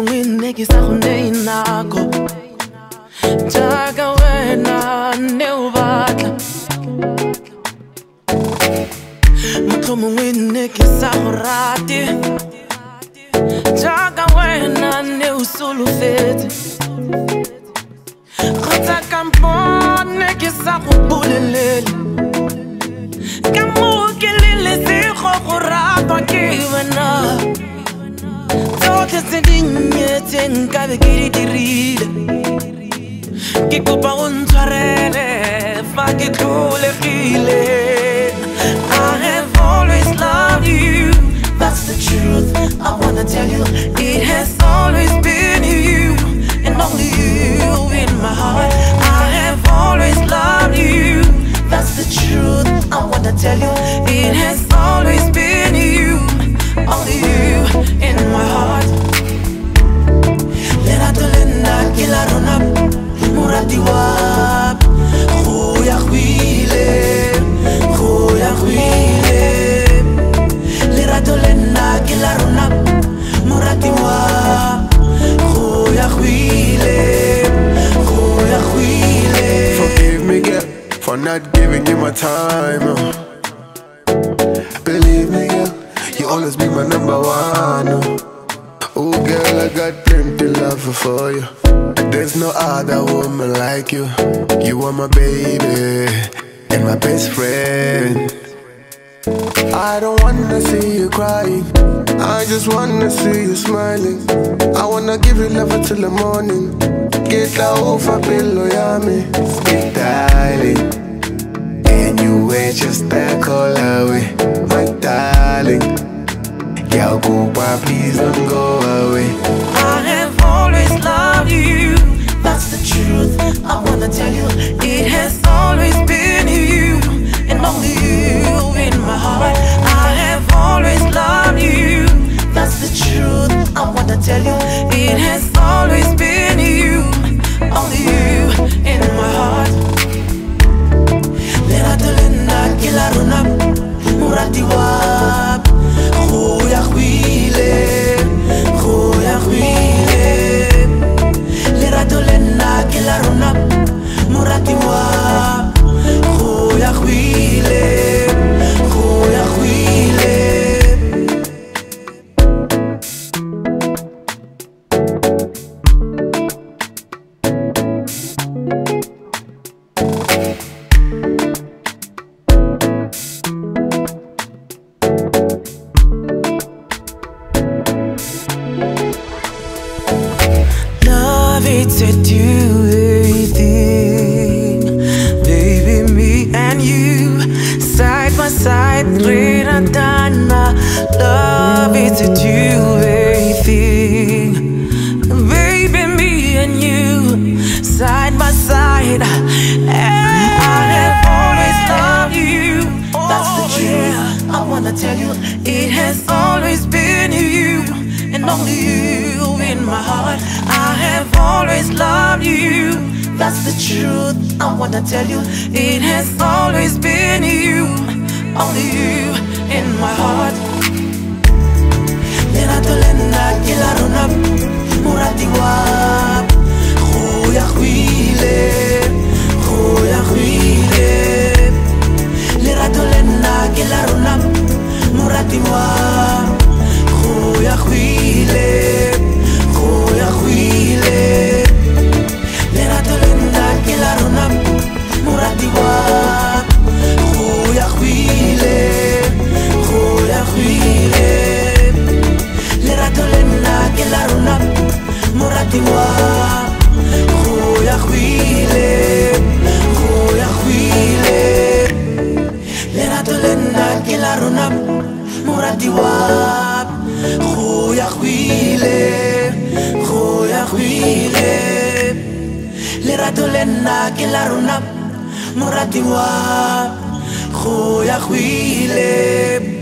mongwe ke sa gone nako jaaka wena ne o batla motho mongwe ne ke sa go rate jaaka wena ne o solofetse kgotsa kampo ne ke sa go bolelele ka moo ke lelesego go ratwa ke wena tsotlhe tse di nyetseng ka be ke di dirile ke kopa o ntshwarele fa ke tlolegile. I have always loved you, that's the truth. I wanna tell you, it has always been you and only you in my heart. I have always loved you, that's the truth. I wanna tell you, it has always been you, only you in my heart. Lerato lena ke la rona murati wa go ya gwile lerato lena ke la rona murati wa go ya gwile. Forgive me, girl, for not giving you my time. Believe me, girl, you always be my number one. Oh girl, I got plenty love for you. There's no other woman like you. You are my baby and my best friend. I don't wanna see you crying, I just wanna see you smiling. I wanna give you love until the morning. Get la over pillow, yummy, sweet darling. And you were just that call away, my darling. Yeah, go by, please don't go away. I have always loved you, that's the truth. I wanna tell you, it has always been you and only you in my heart. I have always loved you, that's the truth. I wanna tell you, it has always been you, only you in my heart. Lerato lena ke la rona murati wa go ya gwile lerato lena ke la rona murati wa go ya gwile. To do everything, baby, me and you, side by side, Renatana. Love it to do everything, baby, me and you, side by side. I have always loved you, that's the truth. I wanna tell you, it has always been you and only you in my heart. I have always loved you, that's the truth. I wanna tell you, it has always been you, only you in my heart. Lerato lena ke la rona murati wa go ya gwile lerato lena ke la rona murati wa go ya gwile lerato lena ke la rona murati wa go ya gwile lerato lena ke la rona murati wa go ya gwile lerato lena ke la rona murati wa go ya gwile lerato lena ke la rona murati wa go ya gwile.